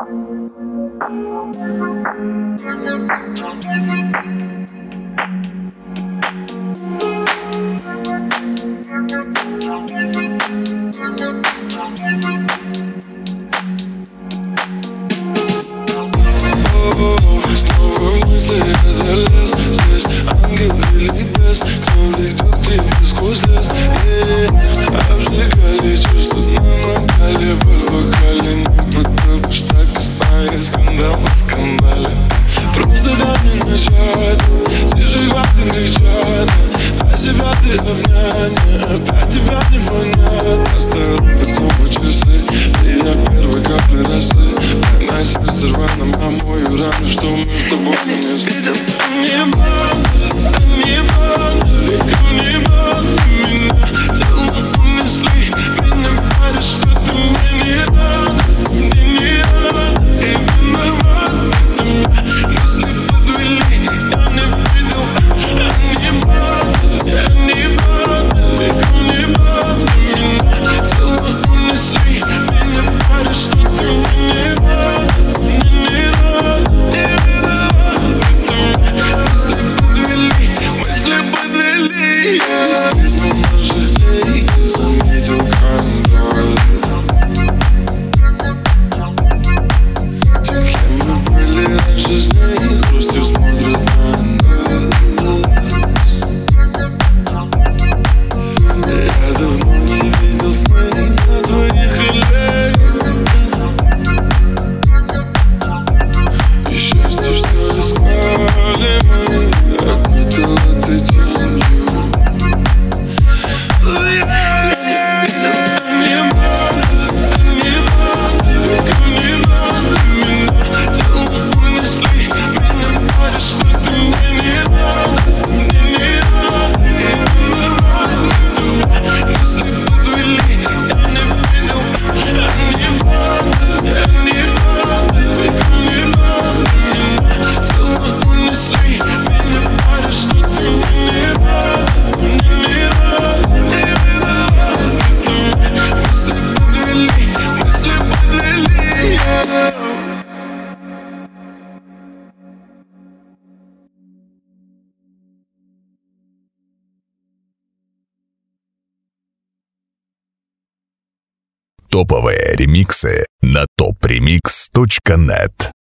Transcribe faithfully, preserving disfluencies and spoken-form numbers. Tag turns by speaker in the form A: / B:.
A: Снова в мысли я залез. Здесь ангел или бес, кто ведет к тебе сквозь лес. Обжигали чувства на накале, боль в вокале. Не потопишь, так и станет скандал на скандале. Просто дай мне начать, тише хватит кричать. Дай себя ты обнять, мне опять тебя не понять. Просто рубят снова часы, и я первой капли росы. На сердце рваном омою раны, что мы с тобой нанесли. Не банды, не банды, ко мне банды меня тело унесли. Меня парят, что ты мне не рада, мне не рада. И виноват, это меня мысли подвели. Я не видел, я не банды, я не банды, ко мне банды меня тело унесли. Меня парят, что ты мне не рада. Здесь меня жалей, заметил контроль. Те, кем мы были раньше с ней, с грустью смотрят на нас. Я давно не видел сны на твоих аллеях. И счастье, что искали мы, окутало ты тенью.
B: Топовые ремиксы на топ ремикс точка нет.